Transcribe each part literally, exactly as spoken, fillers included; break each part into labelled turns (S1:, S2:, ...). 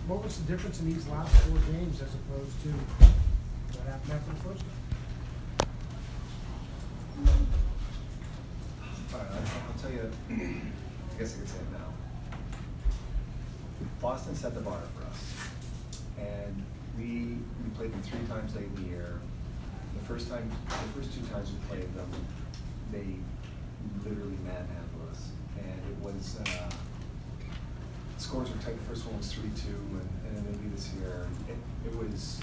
S1: what was the difference in these last four games as opposed to what happened after the first game?
S2: All right, I'll, I'll tell you, I guess I could say it now. Boston set the bar for us, and we we played them three times late in the year. The first time, the first two times we played them, they literally manhandled us, and it was uh, scores were tight. The first one was three two, and, and then they beat us here. It, it was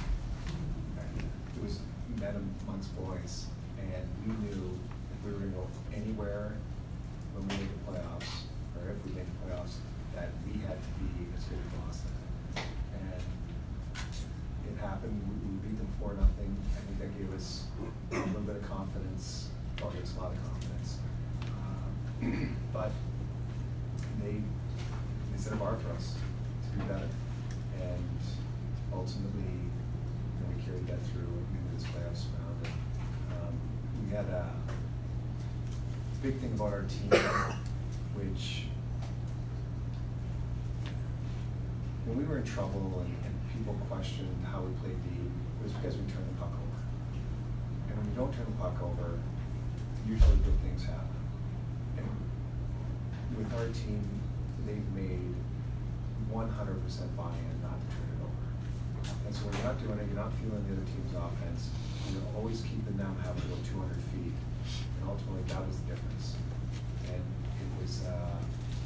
S2: it was men amongst boys, and we knew if we were going to go anywhere when we made the playoffs, or if we made the playoffs, that we had to be as good as Boston. And it happened. We, we beat them four nothing. I think that gave us a little bit of confidence. Well, gave us a lot of confidence. Um, but they they set a bar for us to do better, and ultimately, you know, we carried that through into this playoffs round. And, um, we had a big thing about our team, which when we were in trouble and, and people questioned how we played deep, it was because we turned the puck over. And when you don't turn the puck over, usually good things happen. And with our team, they've made one hundred percent buy-in not to turn it over. And so when you're not doing it, you're not feeling the other team's offense, you're always keeping them having to go two hundred feet. And ultimately, that was the difference. And it was, uh,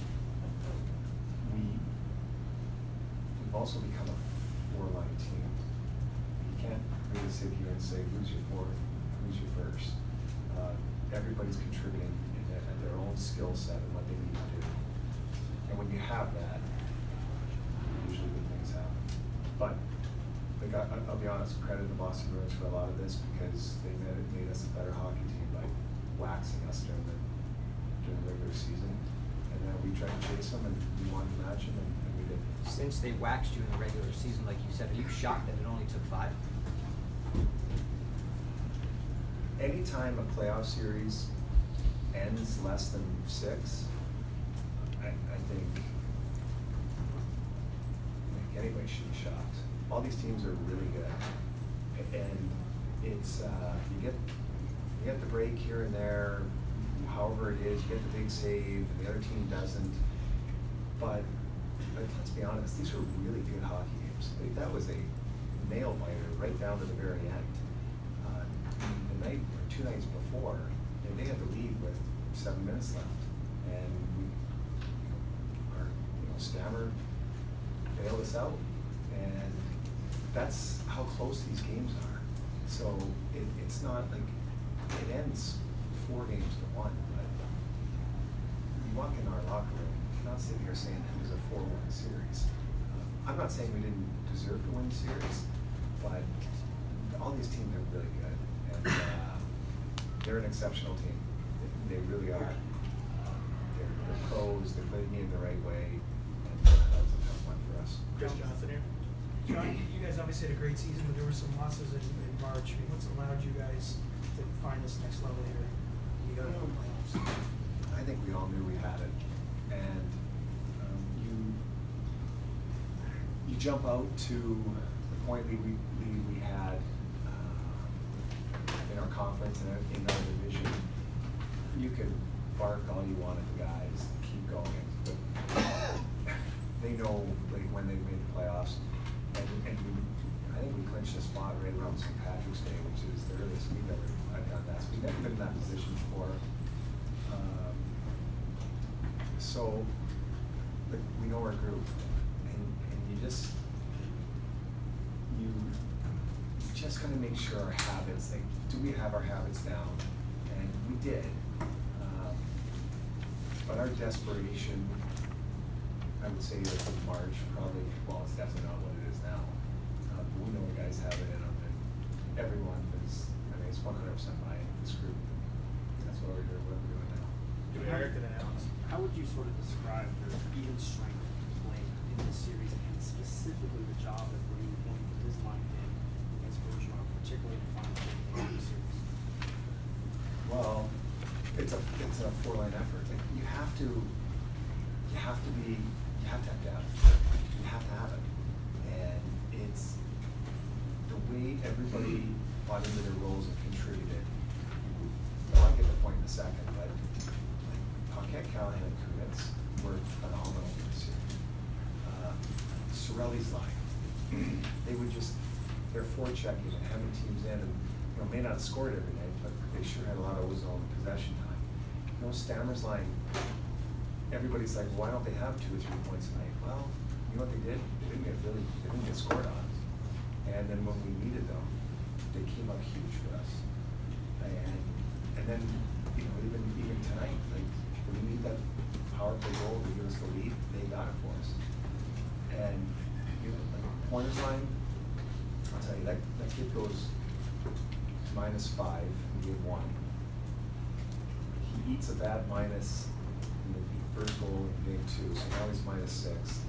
S2: we, we've also become a four-line team. You can't really sit here and say, who's your fourth, who's your first. Uh, everybody's contributing in their, in their own skill set and what they need to do. And when you have that, usually good things happen. But like, I, I'll be honest, credit the Boston Bruins for a lot of this, because they made, it, made us a better hockey team by waxing us during the, during the regular season. And then we tried to chase them, and we wanted to match them, and, and we did.
S3: Since they waxed you in the regular season, like you said, are you shocked that it only took five?
S2: Anytime a playoff series ends less than six, I, I think, I think anybody should be shocked. All these teams are really good, and it's uh, you get you get the break here and there, however it is, you get the big save, and the other team doesn't. But, but let's be honest, these were really good hockey games. Like, that was a nail biter right down to the very end. Uh, the night or two nights before, and they had the lead with seven minutes left, and we, you know, our you know Stammer bailed us out, and that's how close these games are. So it, it's not like it ends four games to one, but you walk in our locker room, you're not sitting here saying it was a four one series. Uh, I'm not saying we didn't deserve to win the series, but all these teams are really good, and uh, they're an exceptional team. They, they really are. Uh, they're, they're pros, they play the game the right way, and uh, that was a tough one for us.
S4: Chris Johnson here.
S1: John, you guys obviously had a great season, but there were some losses in, in March. I mean, what's allowed you guys to find this next level here? You go to the playoffs.
S2: I think we all knew we had it, and um, you you jump out to the point we we, we had uh, in our conference and in our division. You could bark all you want at the guys, keep going, but they know like when they made the playoffs. And, and we, I think we clinched a spot right around Saint Patrick's Day, which is the earliest we've ever I've done that. So we've never been in that position before. Um, so, like, we know our group, and, and you just you just gotta make sure our habits. Like, do we have our habits down? And we did. Um, but our desperation, I would say, like in March, probably. Well, it's definitely not what it is now. Uh, but we know the guys have it in them, and everyone is. I mean, it's one hundred percent by this group. That's what we're doing. What we're doing now.
S4: Do we Eric and then Alex?
S5: How would you sort of describe your even strength playing in this series, and specifically the job that Brady Point put his line in against Bergeron, particularly in the final game of the series?
S2: Well, it's a it's a four line effort. Like, you have to you have to be you have to have depth. You have to have it. got into their roles and contributed. I'll get the point in a second, but like Paquette, Callahan, and Kunitz were phenomenal this year. Uh, Sorelli's line, they would just, they're forechecking and having teams in, and you know, may not have scored every night, but they sure had a lot of zone possession time. You know, Stammer's line, everybody's like, why don't they have two or three points a night? Well, you know what they did? They didn't get really, they didn't get scored on. And then when we needed them, they came up huge for us. And and then, you know, even even tonight, like when we need that power play goal to give us the lead, they got it for us. And you know, like Pointer's line, I'll tell you, that that kid goes minus five in game one. He eats a bad minus in the first goal in game two, so now he's minus six.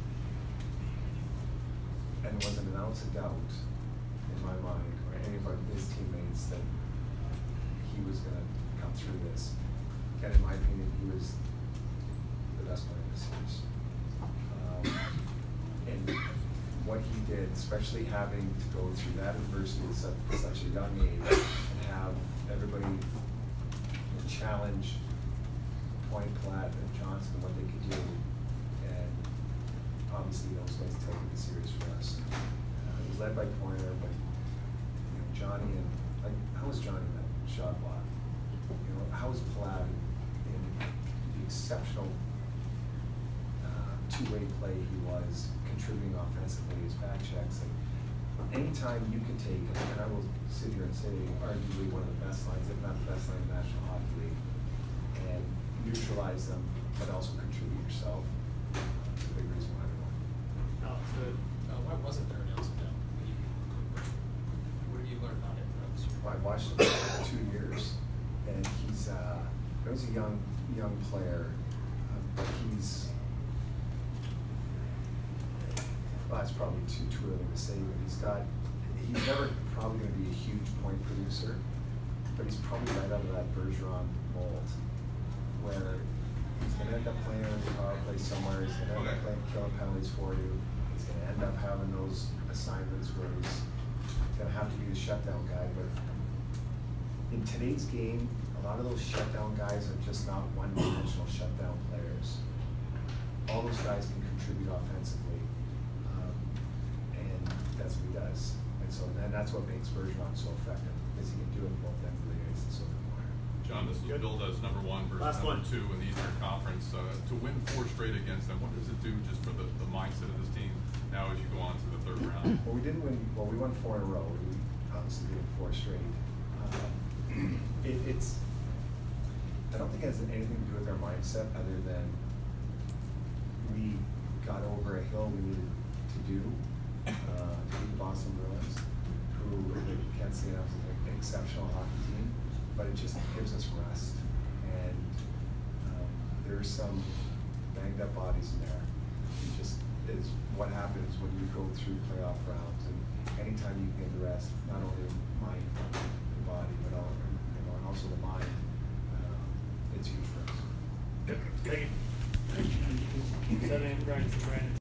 S2: And there wasn't an ounce of doubt in my mind, or any of our, his teammates, that he was going to come through this. And in my opinion, he was the best player in the series. Um, and what he did, especially having to go through that adversity at such, such a young age, and have everybody challenge Point, Platt, and Johnson, what they could do. And obviously those guys took it serious for us. Uh, it was led by Pointer, but you know, Johnny and like, how was Johnny in that shot block? You know, how was Platt in the exceptional uh, two-way play he was, contributing offensively, his back checks, and anytime you can take, and I will sit here and say, arguably one of the best lines, if not the best line in the National Hockey League, and neutralize them, but also contribute yourself. It's a big reason why we won.
S4: No, it's good.
S6: Uh, why wasn't there an Nelson down? What have you learned about him throughout this year?
S2: Well, I've watched him for two years, and he's uh, he was a young young player, uh, but he's well, it's probably too too early to say, but he's got he's never probably going to be a huge point producer, but he's probably right out of that Bergeron mold, where he's going to end up playing on the power play somewhere. He's going to end up playing killing penalties for you. He's going to end up having those assignments where he's going to have to be the shutdown guy. But in today's game, a lot of those shutdown guys are just not one-dimensional shutdown players. All those guys can contribute offensively, um, and that's what he does. And so, and that's what makes Bergeron so effective, because he can do it both ends of the ice and so can Moyer.
S7: John, this was billed as number one versus
S4: Last
S7: number
S4: one.
S7: two in the Eastern Conference. Uh, to win four straight against them, what does it do just for the, the mindset of this team now as you go on to the third round?
S2: Well, we didn't win. Well, we won four in a row. We obviously did four straight. Um, it, it's. I don't think it has anything to do with our mindset, other than we got over a hill we needed to do uh, to beat the Boston Bruins, who I can't say enough is an exceptional hockey team, but it just gives us rest. And um, there's some banged up bodies in there. It just is what happens when you go through playoff rounds, and anytime you can get the rest, not only mind, the body, but all, you know, and also the mind, uh, it's huge for us.
S4: Good. Thank you. Seven, Brandon, Brandon.